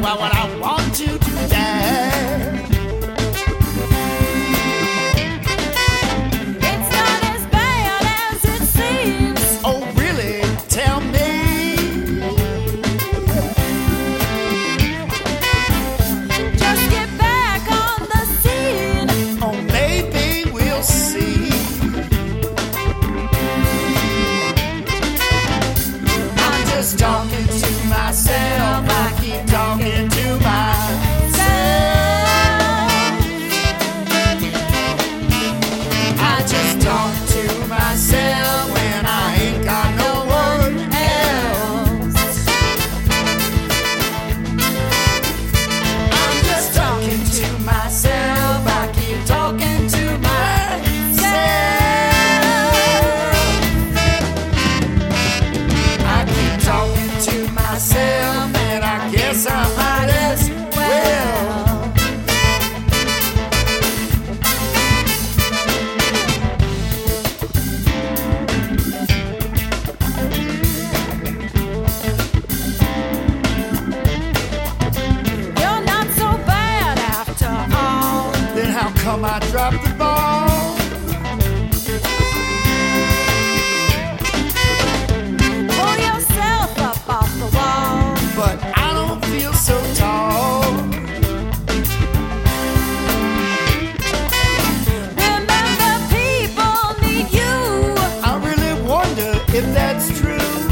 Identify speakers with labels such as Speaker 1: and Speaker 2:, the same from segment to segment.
Speaker 1: about what I want to do, Dad.
Speaker 2: It's not as bad as it seems.
Speaker 1: Oh, really? Tell me.
Speaker 2: Just get back on the scene.
Speaker 1: Oh, maybe we'll see. I'm just talking to myself. I keep talking to myself. I just talk to myself when I ain't got no one else. I'm just talking to myself. I keep talking to myself. I keep talking to myself, and I guess I might as well.
Speaker 2: You're not so bad after all.
Speaker 1: Then how come I dropped the ball?
Speaker 2: Pull yourself up off the wall.
Speaker 1: But I don't feel so tall.
Speaker 2: Remember, people need you.
Speaker 1: I really wonder if that's true.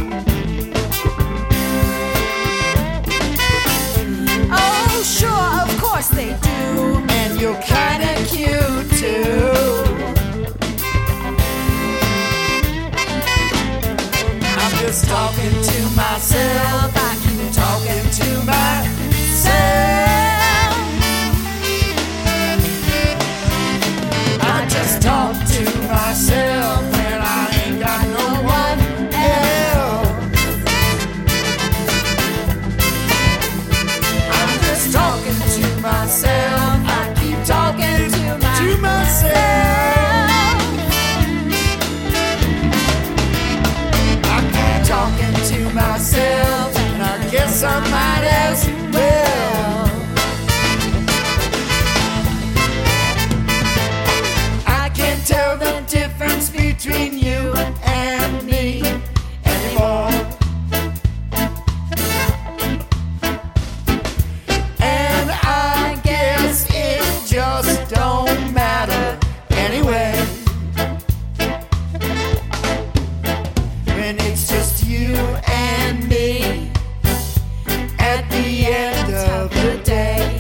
Speaker 2: Oh, sure, of course they do.
Speaker 1: And you're kinda cute too. I'm just talking to myself. I keep talking to myself. I just talk to myself when I ain't got no one else. I'm just talking to myself. I keep talking to myself. I keep talking to myself, and I guess I might as well. I can't tell the difference between you and me anymore. And I guess it just don't matter anyway. When it's just you and me at the end of the day.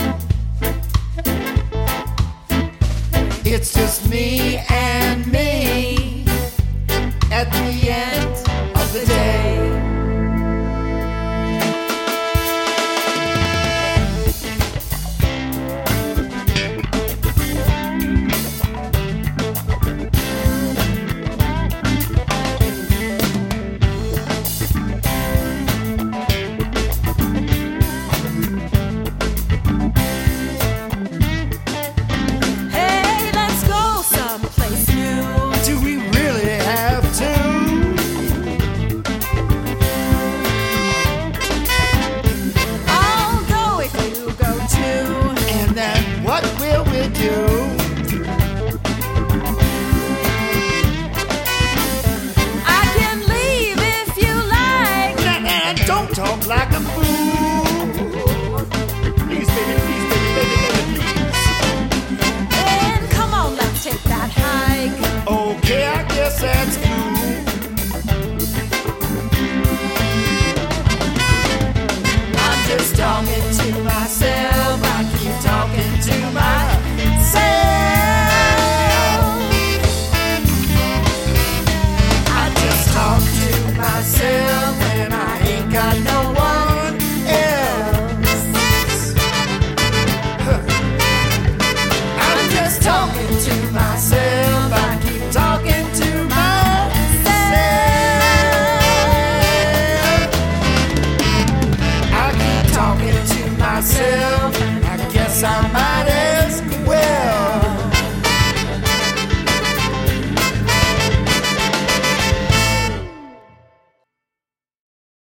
Speaker 1: It's just me and me at the end of the day.
Speaker 2: Hey, let's go someplace new.
Speaker 1: Do we really have to?
Speaker 2: I'll go if you go too.
Speaker 1: And then what will we do?
Speaker 2: I can leave if you like.
Speaker 1: Nah, don't talk like a fool. Please, baby, please, baby, baby, baby, please.
Speaker 2: And come on, let's take that hike.
Speaker 1: Okay, I guess that's cool. I'm just talking to myself. I keep talking to myself. I just talk to myself, and I ain't got no one else. I'm just talking to myself.